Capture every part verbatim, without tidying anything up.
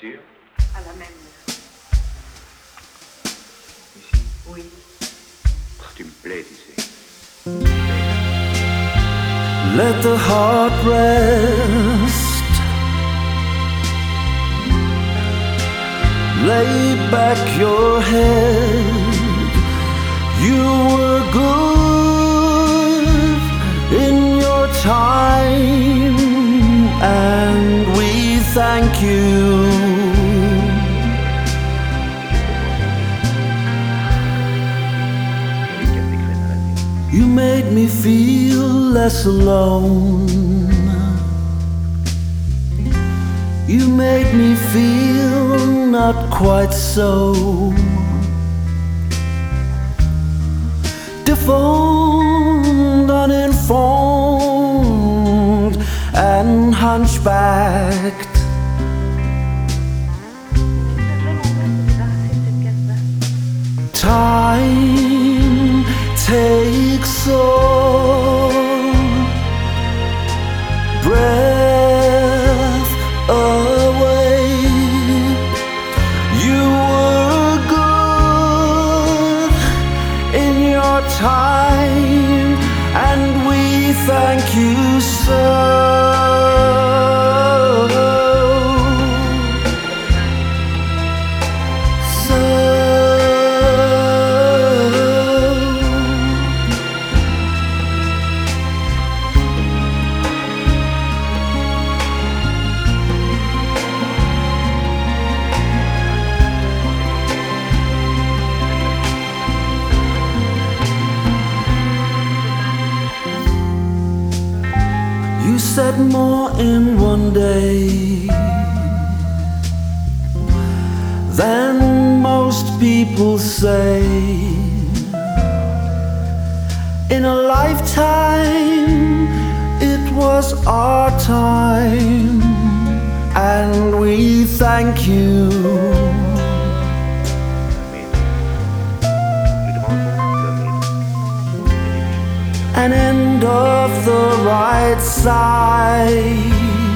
voiture? À la même heure. Ici? Oui. Oh, tu me plais, tu sais. Let the heart rest. Lay back your head. You were good in your time, and we thank you. You made me feel less alone. You made me feel not quite so deformed, uninformed, and hunchbacked. Time takes all breath away. You were good in your time, and we thank you so. You said more in one day than most people say. In a lifetime, it was our time, and we thank you. An end of the right side.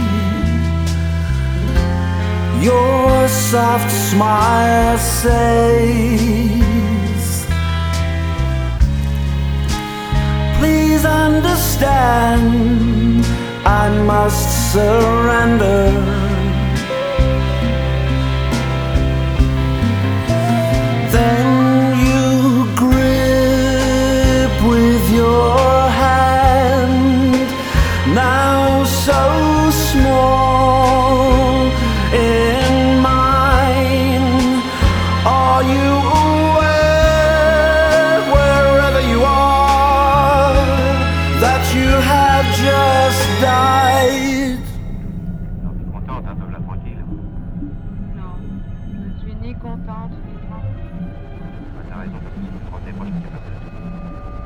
Your soft smile says, please understand, I must surrender. Then you grip with your now so small in mine. Are you aware, wherever you are, that you have just died? Non, tu es contente, hein, de la tranquille. Non, je suis ni contente ni tranquille. Bah, t'as raison, parce que si tu te rendais, moi je serais capable de tout.